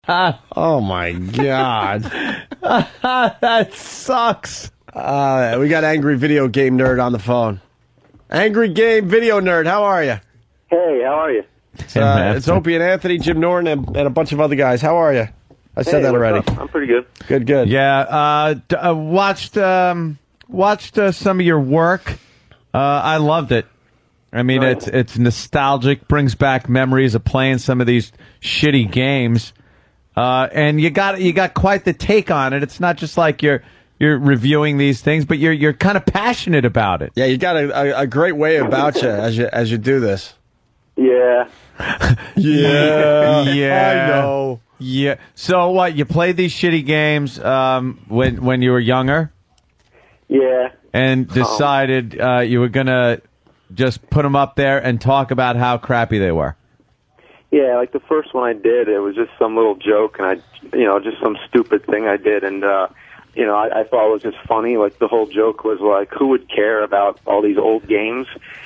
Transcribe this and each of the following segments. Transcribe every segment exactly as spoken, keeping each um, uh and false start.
Oh, my God. That sucks. Uh, we got Angry Video Game Nerd on the phone. Angry Game Video Nerd, how are you? Hey, how are you? It's, uh, it's Opie and Anthony, Jim Norton, and, and a bunch of other guys. How are you? I said Hey, that what's already. up? I'm pretty good. Good, good. Yeah, uh, d- uh, watched um, watched uh, some of your work. Uh, I loved it. I mean, Right. it's it's nostalgic, brings back memories of playing some of these shitty games. Uh, and you got you got quite the take on it. It's not just like you're you're reviewing these things, but you're you're kind of passionate about it. Yeah, you got a, a, a great way about you as you as you do this. Yeah. Yeah, Yeah. I know. Yeah. So what? You played these shitty games um, when when you were younger, Yeah. and decided uh, you were gonna just put them up there and talk about how crappy they were. Yeah, like the first one I did, it was just some little joke, and I, you know, just some stupid thing I did, and uh, you know, I, I thought it was just funny. Like the whole joke was like, who would care about all these old games?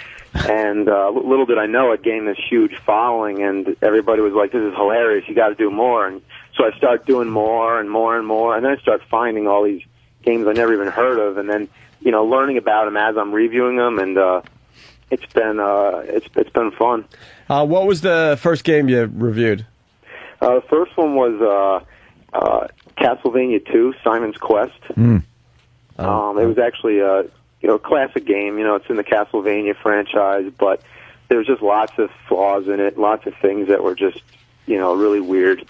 And uh, little did I know it gained this huge following, and everybody was like, "This is hilarious! You got to do more." And so I started doing more and more and more, and then I started finding all these games I never even heard of, and then you know, learning about them as I'm reviewing them, and uh, it's been uh, it's it's been fun. Uh, what was the first game you reviewed? Uh, the first one was uh, uh, Castlevania two, Simon's Quest. Mm. Um, it was actually a you know classic game. You know, it's in the Castlevania franchise, but there was just lots of flaws in it, lots of things that were just you know really weird.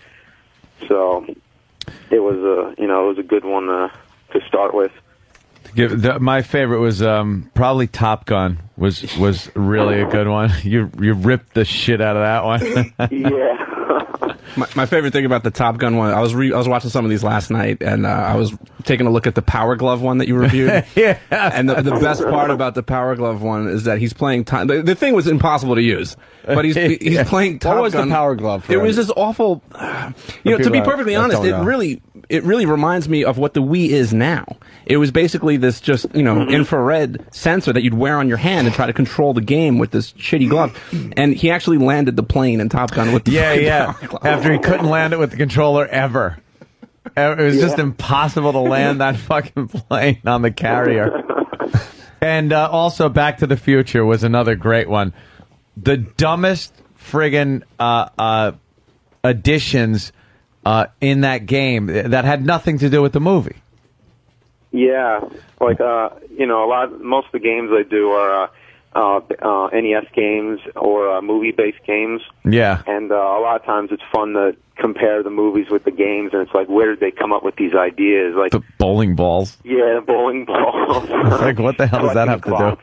So it was a you know it was a good one uh, to start with. Give- the- My favorite was um, probably Top Gun. Was was really a good one. You you ripped the shit out of that one. Yeah. My, my favorite thing about the Top Gun one, I was re- I was watching some of these last night, and uh, I was taking a look at the Power Glove one that you reviewed. Yeah. And the, the best part about the Power Glove one is that he's playing time. The, the thing was impossible to use, but he's he's Yeah. playing Top What was the Gun. Power Glove for It was him? this awful. Uh, you know, to people be that- perfectly that honest, don't it know. really it really reminds me of what the Wii is now. It was basically this just you know infrared sensor that you'd wear on your hand and try to control the game with this shitty glove. And he actually landed the plane in Top Gun with the Yeah, fucking yeah. Power Glove. After he couldn't land it with the controller ever. It was just impossible to land that fucking plane on the carrier. And uh, also Back to the Future was another great one. The dumbest friggin' uh, uh, additions uh, in that game that had nothing to do with the movie. Yeah, like uh, you know, a lot. Most of the games I do are uh, uh, uh, N E S games or uh, movie-based games, Yeah. and uh, a lot of times it's fun to compare the movies with the games, and it's like, where did they come up with these ideas? Like, The bowling balls. yeah, bowling balls. It's like, what the hell does that have to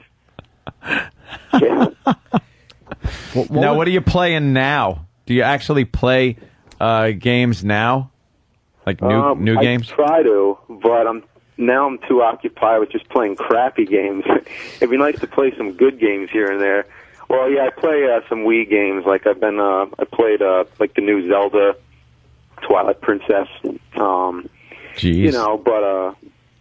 do? do? Yeah. What, what Now, was- what are you playing now? Do you actually play uh, games now? Like new Um, new I games? try to, but I'm now I'm too occupied with just playing crappy games. It'd be nice to play some good games here and there. Well, yeah, I play uh, some Wii games. Like I've been, uh, I played uh, like the new Zelda, Twilight Princess. Um, Jeez. you know, but uh,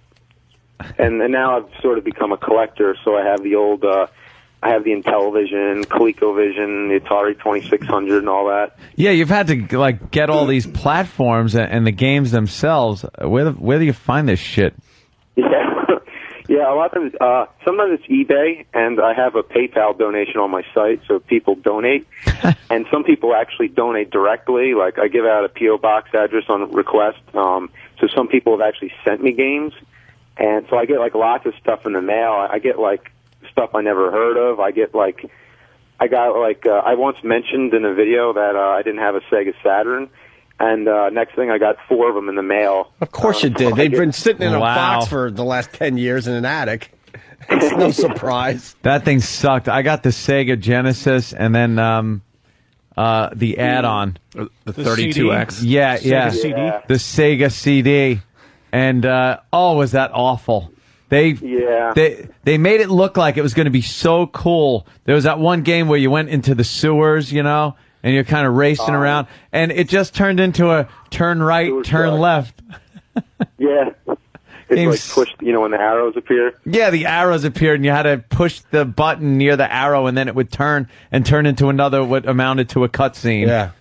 and and now I've sort of become a collector. So I have the old, uh, I have the Intellivision, ColecoVision, the Atari twenty-six hundred, and all that. Yeah, you've had to like get all these platforms and, and the games themselves. Where the, where do you find this shit? Yeah, yeah. A lot of times, uh, sometimes it's eBay, and I have a PayPal donation on my site, so people donate. And some people actually donate directly. Like I give out a P O box address on request. Um, so some people have actually sent me games, and so I get like lots of stuff in the mail. I get like stuff I never heard of. I get like, I got like, uh, I once mentioned in a video that uh, I didn't have a Sega Saturn. And uh, next thing, I got four of them in the mail. Of course Uh, you did. I They've get- been sitting in a Wow. box for the last ten years in an attic. It's no surprise. That thing sucked. I got the Sega Genesis and then um, uh, the add-on. The thirty-two X. Yeah, yeah. C D? The Sega C D. And uh, oh, was that awful. They Yeah. they they made it look like it was going to be so cool. There was that one game where you went into the sewers, you know, and you're kind of racing around, and it just turned into a turn right, Sewer turn truck. left. Yeah. It's Games- like push, you know, when the arrows appear. Yeah, the arrows appeared, and you had to push the button near the arrow, and then it would turn and turn into another what amounted to a cutscene. Yeah.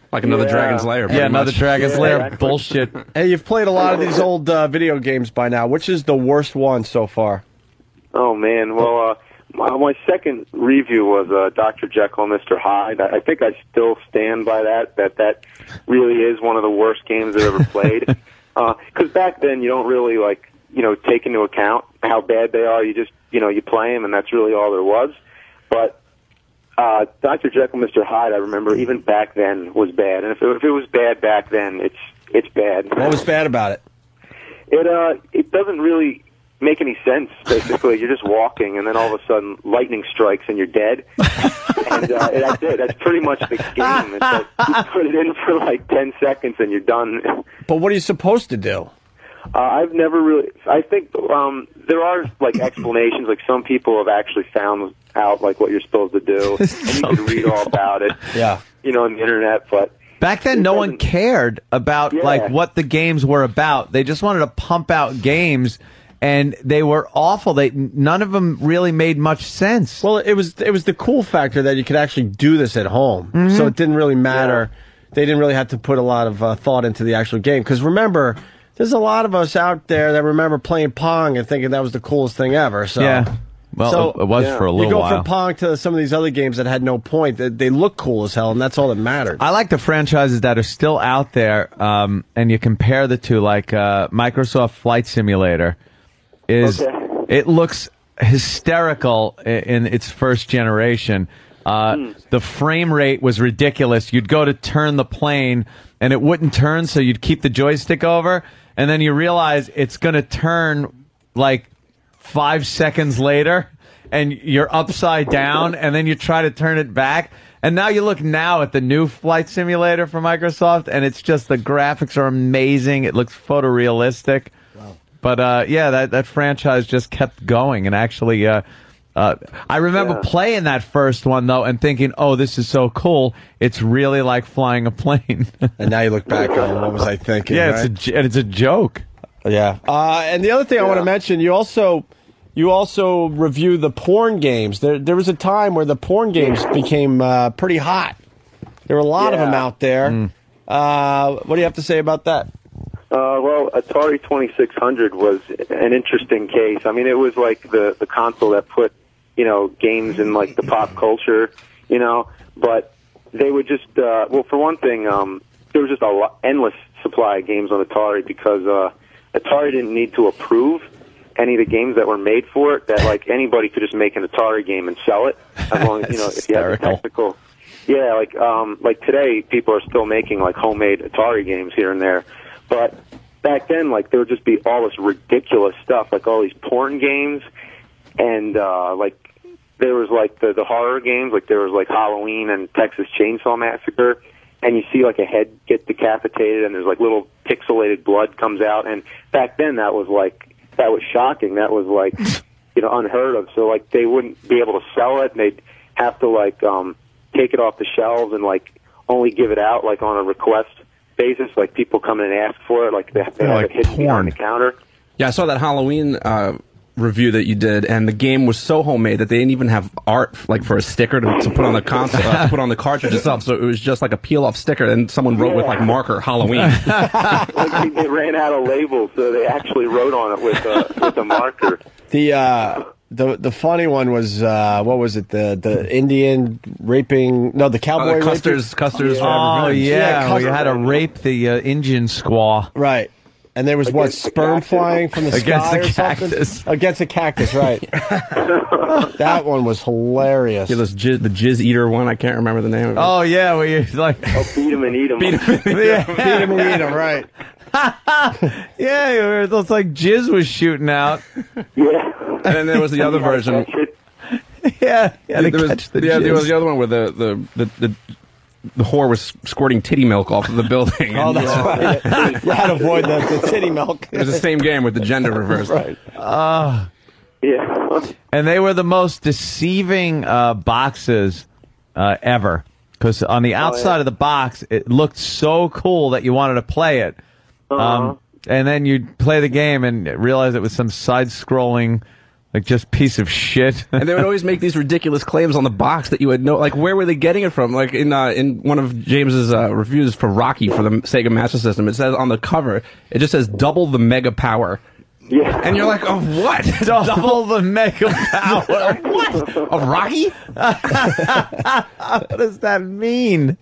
Like another Yeah. Dragon's Lair. Yeah, another much. Dragon's Yeah, Lair exactly. bullshit. Hey, you've played a lot of these old uh, video games by now. Which is the worst one so far? Oh man, well, uh, my, my second review was uh, Doctor Jekyll and Mister Hyde. I, I think I still stand by that. That that really is one of the worst games I've ever played. Because uh, back then you don't really like you know take into account how bad they are. You just you know you play them, and that's really all there was. But uh, Doctor Jekyll and Mister Hyde, I remember even back then was bad. And if it, if it was bad back then, it's it's bad. What was bad about it? It uh, it doesn't really make any sense. Basically, you're just walking, and then all of a sudden, lightning strikes, and you're dead. And uh, that's it. That's pretty much the game. It's like you put it in for like ten seconds, and you're done. But what are you supposed to do? Uh, I've never really. I think um, there are like explanations. Like some people have actually found out like what you're supposed to do, and you can read all about it. Yeah. You know, on the internet, but. Back then, It no one doesn't- cared about Yeah. like what the games were about. They just wanted to pump out games, and they were awful. They none of them really made much sense. Well, it was it was the cool factor that you could actually do this at home, Mm-hmm. so it didn't really matter. They didn't really have to put a lot of uh, thought into the actual game. Because remember, there's a lot of us out there that remember playing Pong and thinking that was the coolest thing ever. So yeah, well, So, it, it was yeah. for a you little go while. from Pong to some of these other games that had no point. They, they look cool as hell, and that's all that mattered. I like the franchises that are still out there, um, and you compare the two, like uh, Microsoft Flight Simulator. Is Okay. it looks hysterical i- in its first generation. Uh, Hmm. The frame rate was ridiculous. You'd go to turn the plane, and it wouldn't turn, so you'd keep the joystick over, and then you realize it's going to turn like five seconds later, and you're upside down, and then you try to turn it back. And now you look now at the new Flight Simulator from Microsoft, and it's just the graphics are amazing. It looks photorealistic. Wow. But uh, yeah, that that franchise just kept going, and actually, uh, uh, I remember Yeah. playing that first one though, and thinking, "Oh, this is so cool! It's really like flying a plane." and now you look back on what was I thinking? yeah, right? it's a j- and it's a joke. Yeah. Uh, and the other thing I want to Yeah. mention, you also you also review the porn games. There there was a time where the porn games became uh, pretty hot. There were a lot of Yeah. them out there. Uh, what do you have to say about that? Uh, well, Atari twenty-six hundred was an interesting case. I mean, it was like the, the console that put, you know, games in like the pop culture, you know, but they would just, uh, well, for one thing, um, there was just a lot, endless supply of games on Atari because, uh, Atari didn't need to approve any of the games that were made for it, that like anybody could just make an Atari game and sell it as long as, you know, if you have the hysterical. technical. Yeah, like, um, like today people are still making like homemade Atari games here and there. But back then, like, there would just be all this ridiculous stuff, like all these porn games, and, uh, like, there was, like, the, the horror games, like, there was, like, Halloween and Texas Chainsaw Massacre, and you see, like, a head get decapitated, and there's, like, little pixelated blood comes out, and back then that was, like, that was shocking. That was, like, you know, unheard of. So, like, they wouldn't be able to sell it, and they'd have to, like, um, take it off the shelves and, like, only give it out, like, on a request basis, like people come in and ask for it, like they, they Yeah, have like it hidden porn. behind the counter. Yeah, I saw that Halloween uh, review that you did, and the game was so homemade that they didn't even have art, like for a sticker to, to put on the console, uh, to put on the cartridge itself. So it was just like a peel-off sticker, and someone wrote with like marker Halloween. Like they, they ran out of labels, so they actually wrote on it with a with a marker. The uh, the the funny one was uh, what was it? The the Indian raping? No, the cowboy Uh, raping? Custer's, Custer's. Oh uh, Revenge. yeah, Yeah, well, you Custer- had to rape the uh, Indian squaw. Right. And there was what Against the sperm cactus. flying from the Against sky the or something? cactus. Against a cactus, right? That one was hilarious. Yeah, this jizz, the Jizz Eater one. I can't remember the name of it. Oh yeah, where you like Beat them and eat them. yeah, Beat him and eat him, right? yeah, you were- it looks like jizz was shooting out. Yeah. And then there was the other version. Yeah, yeah, to There was, catch the yeah, there was jizz. the other one where the the the, the, the whore was squirting titty milk off of the building. Oh, And, that's uh, right. You had to avoid the, the titty milk. It was the same game with the gender reversed. Right. Yeah. And they were the most deceiving uh, boxes uh, ever. Because on the outside yeah. of the box, it looked so cool that you wanted to play it. Uh-huh. Um, and then you'd play the game and realize it was some side-scrolling Like just piece of shit. And they would always make these ridiculous claims on the box that you would know. Like, where were they getting it from? Like in uh, in one of James's uh, reviews for Rocky for the Sega Master System, it says on the cover, it just says double the mega power. Yeah. And you're like, of what? Double the mega power. What? Of Rocky? What does that mean?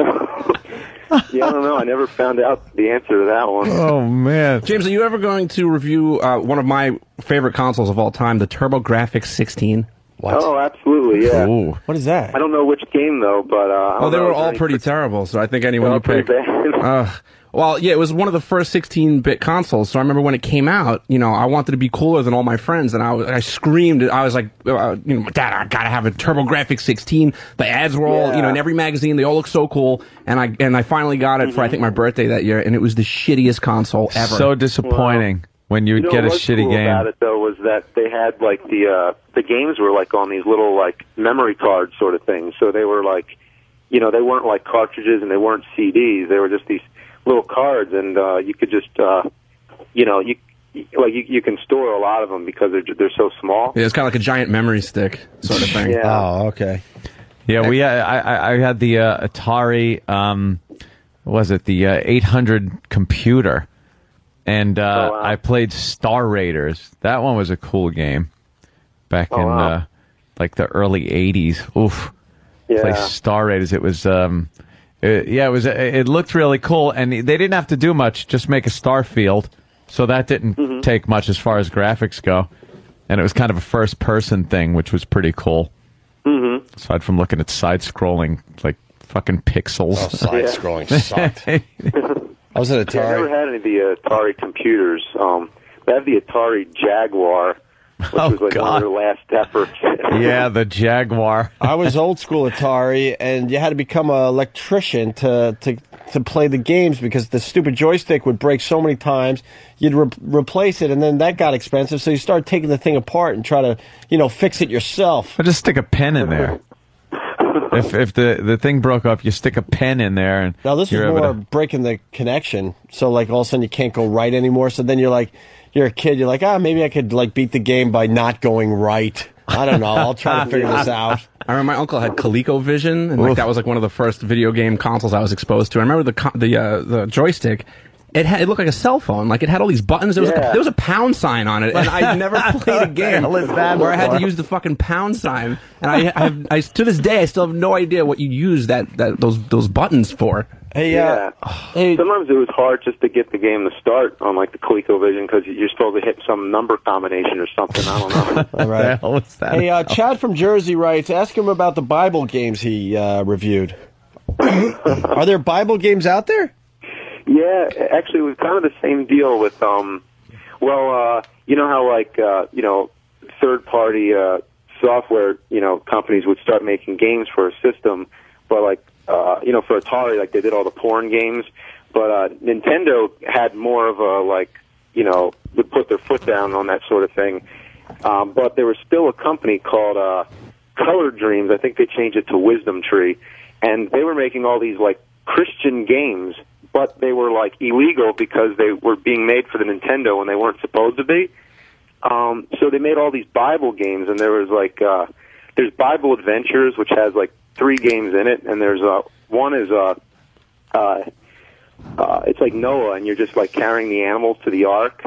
Yeah, I don't know. I never found out the answer to that one. Oh, man. James, are you ever going to review uh, one of my favorite consoles of all time, the TurboGrafx sixteen? What? Oh, absolutely, yeah. Ooh. What is that? I don't know which game, though, but... Uh, I don't Oh, they know were if all any- pretty terrible, so I think anyone They're you all pretty pick... bad. Uh, well, yeah, it was one of the first sixteen-bit consoles, so I remember when it came out, you know, I wanted to be cooler than all my friends, and I, was, I screamed, I was like, uh, you know, Dad, I gotta have a TurboGrafx sixteen. The ads were all, Yeah. you know, in every magazine, they all look so cool, and I and I finally got it for, I think, my birthday that year, and it was the shittiest console ever. So disappointing when you would You know, get a what was shitty cool game. about it, though, was that they had, like, the uh, the games were, like, on these little, like, memory card sort of things. So they were, like, you know, they weren't, like, cartridges and they weren't C Ds. They were just these little cards, and uh, you could just, uh, you know, you like you, you can store a lot of them because they're they're so small. Yeah, it's kind of like a giant memory stick sort of thing. Yeah. Oh, okay. Yeah, we. Uh, I, I I had the uh, Atari. Um, what was it the uh, eight hundred computer, and uh, Oh, wow. I played Star Raiders. That one was a cool game back Oh, in wow. uh, like the early eighties. Oof. Yeah. Play Star Raiders. It was. Um, it, yeah, it was. It looked really cool, and they didn't have to do much. Just make a star field. So that didn't Mm-hmm. take much as far as graphics go, and it was kind of a first-person thing, which was pretty cool. Mm-hmm. Aside from looking at side-scrolling, like fucking pixels. Oh, side scrolling sucked. I was at Yeah, I never Atari. had any of the Atari computers. Um, I have the Atari Jaguar, which Oh, was like God. one of their last efforts. Yeah, the Jaguar. I was old school Atari, and you had to become an electrician to, to to play the games because the stupid joystick would break so many times. You'd re- replace it, and then that got expensive. So you started taking the thing apart and try to, you know, fix it yourself. Or just stick a pen in there. If if the, the thing broke up, you stick a pen in there, and Now this was you're able more to- breaking the connection. So like all of a sudden you can't go right anymore. So then you're like, you're a kid. You're like, ah, maybe I could like beat the game by not going right. I don't know. I'll try to figure this out. I remember my uncle had ColecoVision, and like, Oof. that was like one of the first video game consoles I was exposed to. I remember the co- the uh, the joystick. It had it looked like a cell phone. Like it had all these buttons. There was Yeah. a, there was a pound sign on it, and I'd never played a game hell is that where I had to for? use the fucking pound sign. And I, I, have, I to this day I still have no idea what you use that, that those those buttons for. Hey, Yeah. uh, hey, Sometimes it was hard just to get the game to start on like the ColecoVision because you're supposed to hit some number combination or something. I don't know. all What right. the hell is that? Hey, uh, Chad from Jersey writes, ask him about the Bible games he uh, reviewed. Are there Bible games out there? Yeah, actually, it was kind of the same deal with, um, well, uh, you know how like, uh, you know, third-party uh, software, you know, companies would start making games for a system, but like, uh, you know, for Atari, like they did all the porn games, but uh, Nintendo had more of a like, you know, would put their foot down on that sort of thing. Um, but there was still a company called uh, Color Dreams. I think they changed it to Wisdom Tree, and they were making all these like Christian games, but they were like illegal because they were being made for the Nintendo when they weren't supposed to be. Um, so they made all these Bible games, and there was like uh, there's Bible Adventures, which has like three games in it, and there's uh, one is uh, uh, uh, it's like Noah, and you're just like carrying the animals to the ark,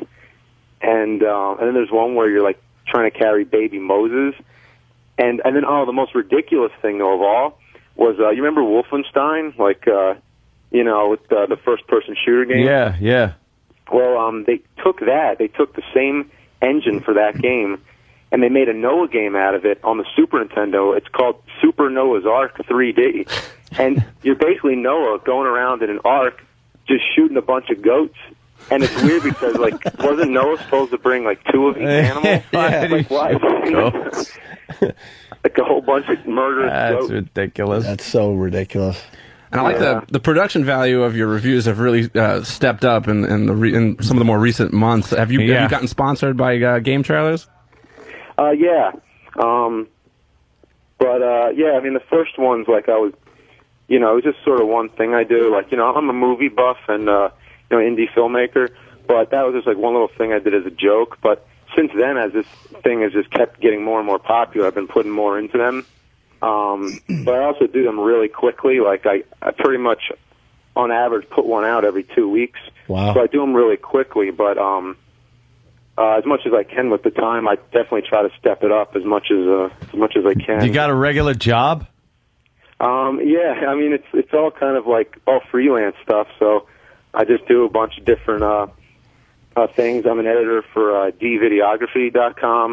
and uh, and then there's one where you're like trying to carry baby Moses, and and then oh, the most ridiculous thing though of all was uh, you remember Wolfenstein, like uh, you know with uh, the first person shooter game. Yeah, yeah. Well, um, they took that. They took the same engine for that game, and they made a Noah game out of it on the Super Nintendo. It's called Super Noah's Ark three D, and you're basically Noah going around in an ark, just shooting a bunch of goats. And it's weird because, like, wasn't Noah supposed to bring like two of each animal? Yeah. Like, why? Goats. Like a whole bunch of murderous That's goats. ridiculous. That's so ridiculous. And I like Yeah. the the production value of your reviews have really uh, stepped up in in, the re- in some of the more recent months. Have you Yeah. have you gotten sponsored by uh, game trailers? Uh, yeah. Um, but, uh, yeah, I mean, the first ones, like, I was, you know, it was just sort of one thing I do. Like, you know, I'm a movie buff and, uh, you know, indie filmmaker, but that was just, like, one little thing I did as a joke. But since then, as this thing has just kept getting more and more popular, I've been putting more into them. Um, but I also do them really quickly. Like I, I pretty much, on average, put one out every two weeks. Wow. So I do them really quickly. But um, uh, as much as I can with the time, I definitely try to step it up as much as uh, as much as I can. You got a regular job? Um, yeah, I mean it's it's all kind of like all freelance stuff. So I just do a bunch of different uh, uh, things. I'm an editor for uh, d videography dot com.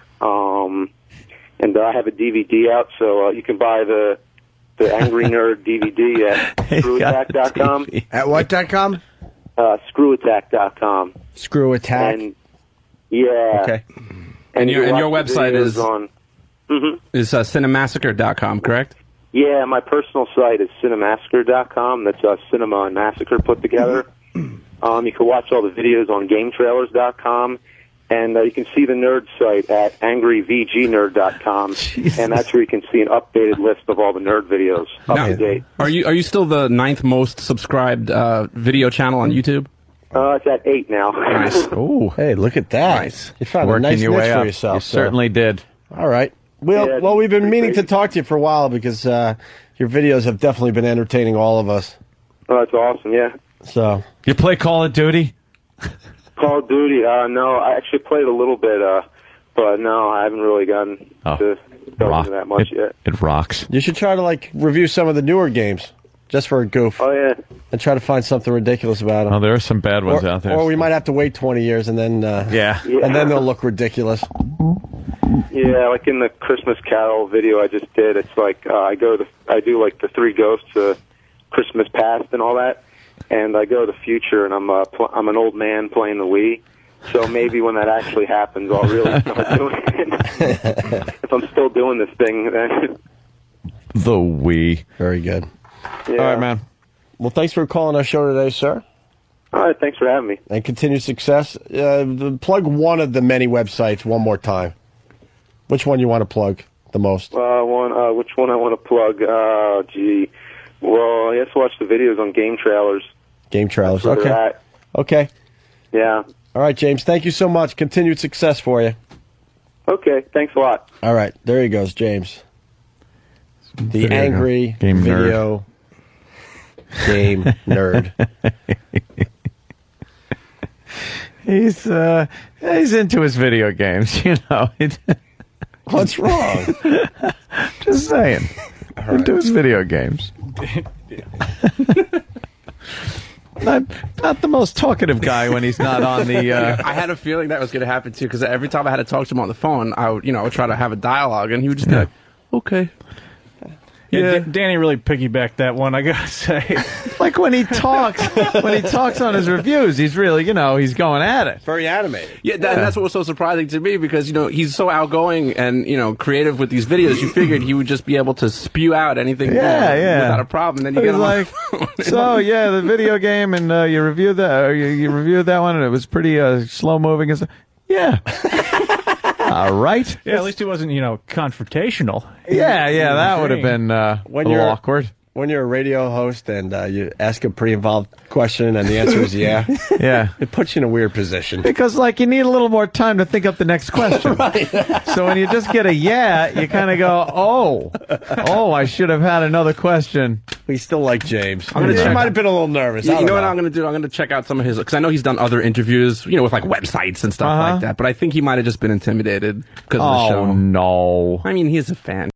Um, And uh, I have a D V D out, so uh, you can buy the the Angry Nerd D V D at screw attack dot com. At what dot com? Uh, screw attack dot com. Screw Attack. And yeah. Okay. And, And your- you and your watch the website videos is- on. hmm Is uh, cinemassacre dot com, correct? Yeah, my personal site is cinemassacre dot com. That's uh, cinema and massacre put together. um, you can watch all the videos on game trailers dot com. And uh, you can see the nerd site at angry v g nerd dot com, and that's where you can see an updated list of all the nerd videos up Now, to date. Are you are you still the ninth most subscribed uh, video channel on YouTube? Uh, it's at eight now. Nice. Oh, Hey, look at that. Nice. You found working a nice your niche way for up. yourself. You so- certainly did. All right. Well, Yeah, well, we've been pretty meaning to crazy. talk to you for a while because uh, your videos have definitely been entertaining all of us. Oh, that's awesome. Yeah. So, You play Call of Duty? Call of Duty. Uh, no, I actually played a little bit, uh, but no, I haven't really gotten Oh, to delve rock. into that much it, yet. it rocks. you should try to like review some of the newer games just for a goof, Oh yeah. and try to find something ridiculous about them. Oh, there are some bad ones or, out there. or we might have to wait twenty years and then uh, Yeah. Yeah. and then they'll look ridiculous. Yeah, like in the Christmas Carol video I just did, it's like uh, I go to I do like the three ghosts, uh, Christmas Past, and all that, and I go to the future, and I'm uh, pl- I'm an old man playing the Wii. So maybe when that actually happens, I'll really start doing it. If I'm still doing this thing, then The Wii. Very good. yeah. All right, man. Well, thanks for calling our show today, sir, All right, thanks for having me. and continued success. Uh, the- plug one of the many websites one more time. Which one you want to plug the most? Uh, one, uh, which one I want to plug? Uh, gee, well, I guess watch the videos on game trailers. Game trailers. Where they're Okay. at. Okay. Yeah. All right, James. Thank you so much. Continued success for you. Okay. Thanks a lot. All right. There he goes, James. The Video angry game nerd. video game nerd. He's uh, he's into his video games, you know. What's wrong? Just saying. Into his video games. not, not the most talkative guy when he's not on the. Uh, I had a feeling that was going to happen too, because every time I had to talk to him on the phone, I would, you know, I would try to have a dialogue, and he would just be Yeah. like, "Okay." Yeah, Yeah. D- Danny really piggybacked that one, I gotta say. like when he talks, when he talks on his reviews, he's really, you know, he's going at it. Very animated. Yeah, that, that's what was so surprising to me, because you know he's so outgoing and you know creative with these videos. You figured he would just be able to spew out anything, Yeah, you know, yeah. without a problem. And then you He's get him on like, the phone. so yeah, the video game, and uh, you reviewed that, or you, you reviewed that one, and it was pretty uh, slow moving. And stuff. Yeah. All right. Yeah, at least he wasn't, you know, confrontational. Yeah, yeah, that would have Agreeing. been uh, When a little you're- awkward. When you're a radio host and uh, you ask a pretty involved question and the answer is yeah, Yeah. it puts you in a weird position. Because, like, you need a little more time to think up the next question. So when you just get a yeah, you kind of go, oh, oh, I should have had another question. We still like James. I'm gonna he check- might have been a little nervous. I You don't know what know. I'm going to do? I'm going to check out some of his, because I know he's done other interviews, you know, with like websites and stuff Uh-huh. like that. But I think he might have just been intimidated because of the Oh, show. no. I mean, he's a fan.